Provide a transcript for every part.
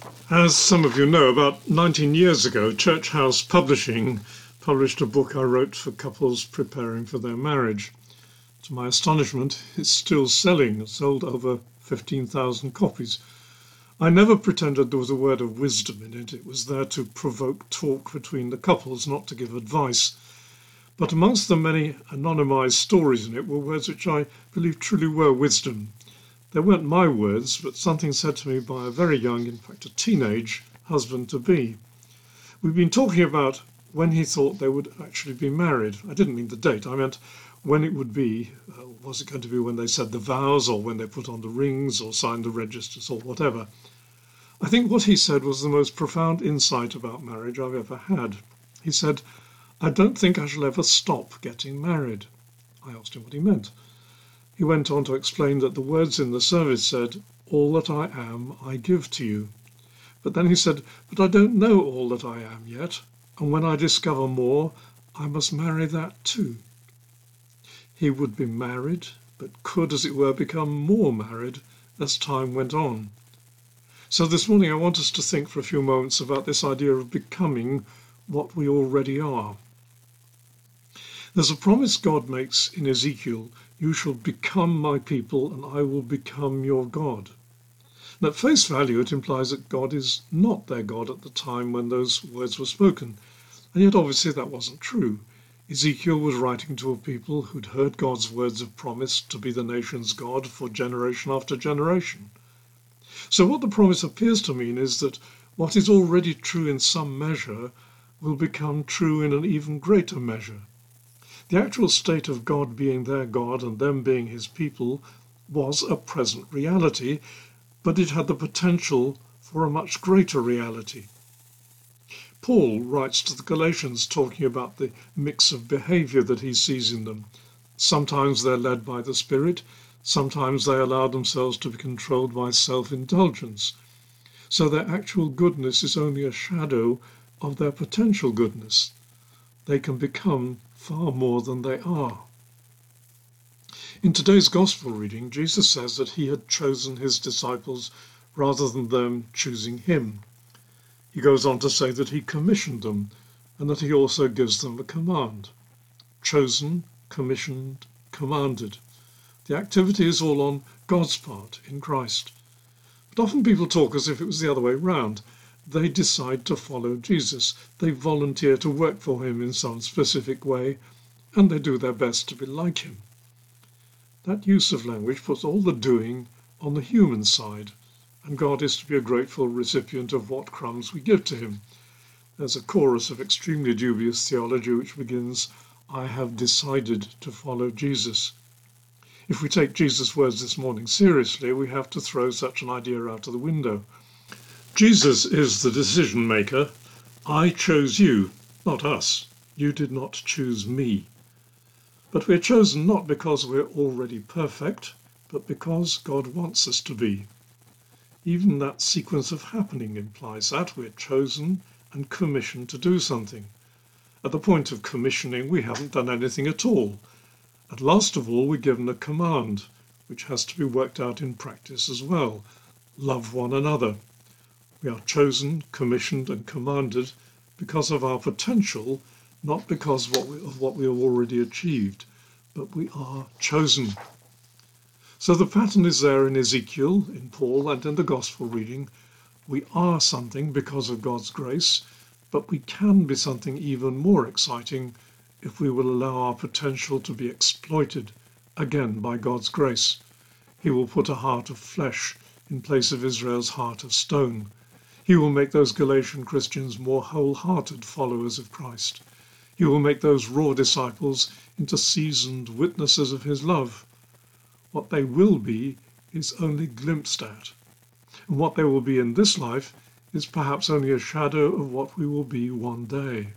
As some of you know, about 19 years ago, Church House Publishing published a book I wrote for couples preparing for their marriage. To my astonishment, it's still selling. It sold over 15,000 copies. I never pretended there was a word of wisdom in it. It was there to provoke talk between the couples, not to give advice. But amongst the many anonymized stories in it were words which I believe truly were wisdom. They weren't my words, but something said to me by a very young, in fact a teenage, husband-to-be. We've been talking about when he thought they would actually be married. I didn't mean the date, I meant when it would be. Was it going to be when they said the vows, or when they put on the rings, or signed the registers, or whatever? I think what he said was the most profound insight about marriage I've ever had. He said, "I don't think I shall ever stop getting married." I asked him what he meant. He went on to explain that the words in the service said, "All that I am, I give to you." But then he said, "But I don't know all that I am yet, and when I discover more, I must marry that too." He would be married, but could, as it were, become more married as time went on. So this morning I want us to think for a few moments about this idea of becoming what we already are. There's a promise God makes in Ezekiel: "You shall become my people, and I will become your God." And at face value, it implies that God is not their God at the time when those words were spoken. And yet obviously that wasn't true. Ezekiel was writing to a people who'd heard God's words of promise to be the nation's God for generation after generation. So what the promise appears to mean is that what is already true in some measure will become true in an even greater measure. The actual state of God being their God and them being his people was a present reality, but it had the potential for a much greater reality. Paul writes to the Galatians talking about the mix of behavior that he sees in them. Sometimes they're led by the Spirit, sometimes they allow themselves to be controlled by self-indulgence. So their actual goodness is only a shadow of their potential goodness. They can become far more than they are. In today's gospel reading, Jesus says that he had chosen his disciples rather than them choosing him. He goes on to say that he commissioned them and that he also gives them a command. Chosen, commissioned, commanded. The activity is all on God's part in Christ. But often people talk as if it was the other way round. They decide to follow Jesus. They volunteer to work for him in some specific way, and they do their best to be like him. That use of language puts all the doing on the human side, and God is to be a grateful recipient of what crumbs we give to him. There's a chorus of extremely dubious theology which begins, "I have decided to follow Jesus." If we take Jesus' words this morning seriously, we have to throw such an idea out of the window. Jesus is the decision maker. I chose you, not us. You did not choose me. But we're chosen not because we're already perfect, but because God wants us to be. Even that sequence of happening implies that we're chosen and commissioned to do something. At the point of commissioning, we haven't done anything at all. And last of all, we're given a command, which has to be worked out in practice as well. Love one another. We are chosen, commissioned, and commanded because of our potential, not because of what we have already achieved, but we are chosen. So the pattern is there in Ezekiel, in Paul, and in the gospel reading. We are something because of God's grace, but we can be something even more exciting if we will allow our potential to be exploited, again by God's grace. He will put a heart of flesh in place of Israel's heart of stone. He will make those Galatian Christians more wholehearted followers of Christ. He will make those raw disciples into seasoned witnesses of his love. What they will be is only glimpsed at. And what they will be in this life is perhaps only a shadow of what we will be one day.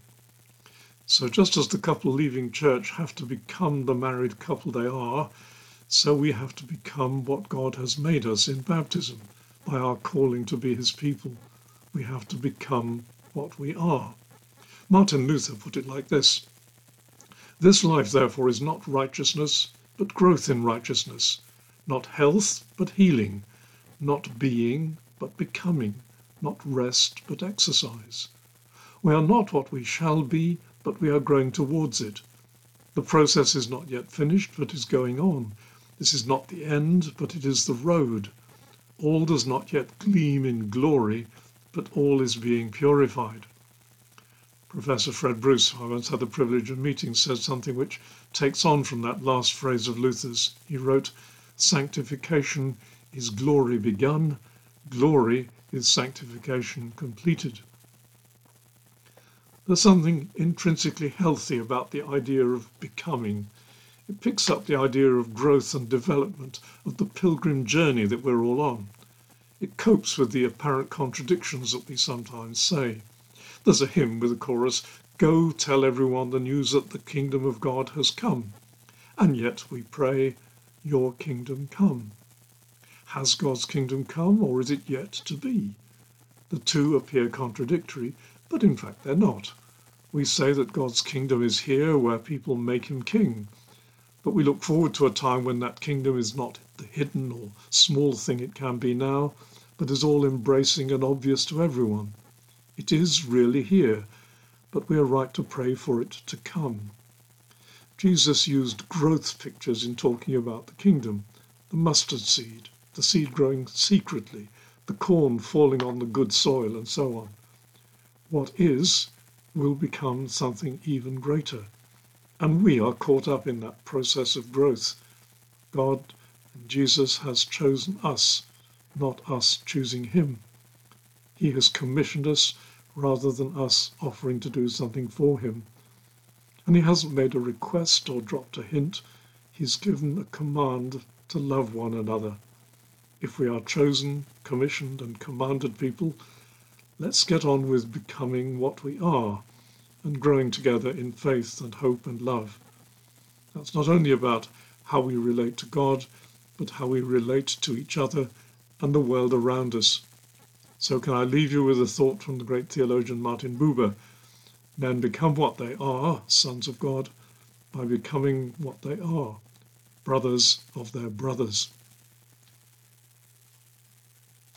So just as the couple leaving church have to become the married couple they are, so we have to become what God has made us in baptism by our calling to be his people. We have to become what we are. Martin Luther put it like this: "This life, therefore, is not righteousness, but growth in righteousness, not health, but healing, not being, but becoming, not rest, but exercise. We are not what we shall be, but we are growing towards it. The process is not yet finished, but is going on. This is not the end, but it is the road. All does not yet gleam in glory, but all is being purified. Professor Fred Bruce, who I once had the privilege of meeting, said something which takes on from that last phrase of Luther's. He wrote, "Sanctification is glory begun, glory is sanctification completed." There's something intrinsically healthy about the idea of becoming. It picks up the idea of growth and development, of the pilgrim journey that we're all on. It copes with the apparent contradictions that we sometimes say. There's a hymn with a chorus, "Go tell everyone the news that the kingdom of God has come." And yet we pray, "Your kingdom come." Has God's kingdom come, or is it yet to be? The two appear contradictory, but in fact they're not. We say that God's kingdom is here where people make him king, but we look forward to a time when that kingdom is not the hidden or small thing it can be now, but is all embracing and obvious to everyone. It is really here, but we are right to pray for it to come. Jesus used growth pictures in talking about the kingdom: the mustard seed, the seed growing secretly, the corn falling on the good soil, and so on. What is will become something even greater, and we are caught up in that process of growth. God and Jesus has chosen us, not us choosing him. He has commissioned us rather than us offering to do something for him. And he hasn't made a request or dropped a hint. He's given a command to love one another. If we are chosen, commissioned, and commanded people, let's get on with becoming what we are and growing together in faith and hope and love. That's not only about how we relate to God, but how we relate to each other and the world around us. So can I leave you with a thought from the great theologian Martin Buber: men become what they are, sons of God, by becoming what they are, brothers of their brothers.